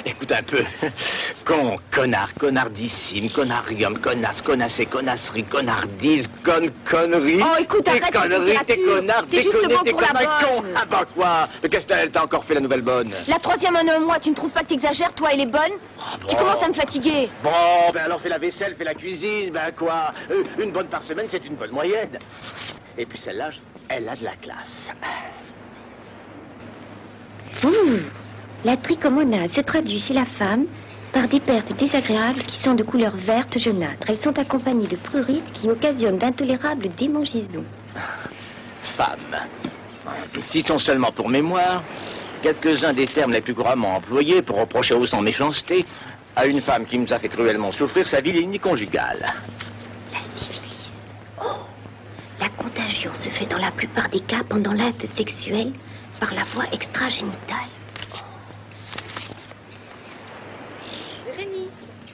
Écoute un peu. Con, connard, connardissime, connarium, connasse, connassé, connasserie, connardise, connerie. Oh, écoute, tes arrête conneries, cette tes littérature. connards, C'est juste déconner, bon tes pour la connards, con. bonne. Ah bah quoi? Le Castel t'a encore fait la nouvelle bonne. La troisième en un mois, tu ne trouves pas que t'exagères, toi, elle est bonne? Bon. Tu commences à me fatiguer. Bon, ben alors fais la vaisselle, fais la cuisine, ben quoi? Une bonne par semaine, c'est une bonne moyenne. Et puis celle-là, elle a de la classe. La trichomonase se traduit chez la femme par des pertes désagréables qui sont de couleur verte jaunâtre. Elles sont accompagnées de prurites qui occasionnent d'intolérables démangeaisons. Femme. Citons seulement pour mémoire quelques-uns des termes les plus couramment employés pour reprocher au sans méchanceté à une femme qui nous a fait cruellement souffrir sa vilainie conjugale. La syphilis. Oh! La contagion se fait dans la plupart des cas pendant l'acte sexuel par la voie extragénitale. Bérénice.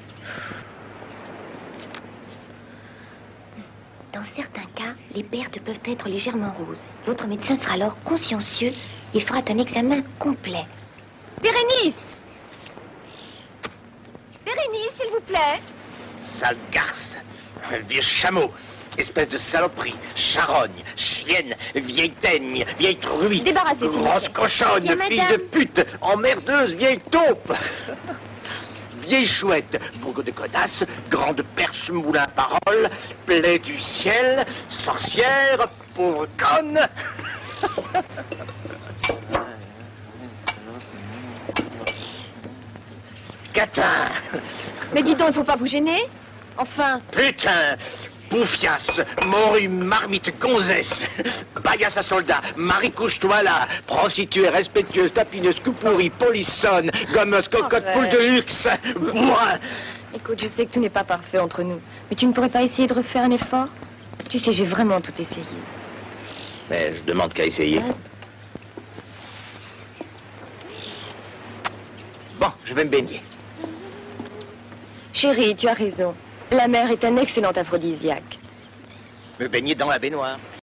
Dans certains cas, les pertes peuvent être légèrement roses. Votre médecin sera alors consciencieux et fera un examen complet. Bérénice! Bérénice, s'il vous plaît. Sale garce, vieux chameau, espèce de saloperie, charogne, chienne, vieille teigne, vieille truie, Débarrassez, s'il vous grosse plaît. cochonne, Bien, fille madame. de pute, emmerdeuse, vieille taupe. Vieille chouette, bourg de connasse, grande perche, moulin à parole, plaie du ciel, sorcière, pauvre conne. Catin, Mais dis donc, il faut pas vous gêner. Enfin, putain, bouffiasse, morue, marmite, gonzesse, baillasse à soldat, Marie couche-toi là, prostituée, respectueuse, tapineuse, coupourrie, polissonne, gommeuse, cocotte, Arrête. poule de luxe, bourrin. écoute, je sais que tout n'est pas parfait entre nous. Mais tu ne pourrais pas essayer de refaire un effort? Tu sais, j'ai vraiment tout essayé. Mais je demande qu'à essayer. Bon, je vais me baigner. Chérie, tu as raison. La mer est un excellent aphrodisiaque. Me baigner dans la baignoire.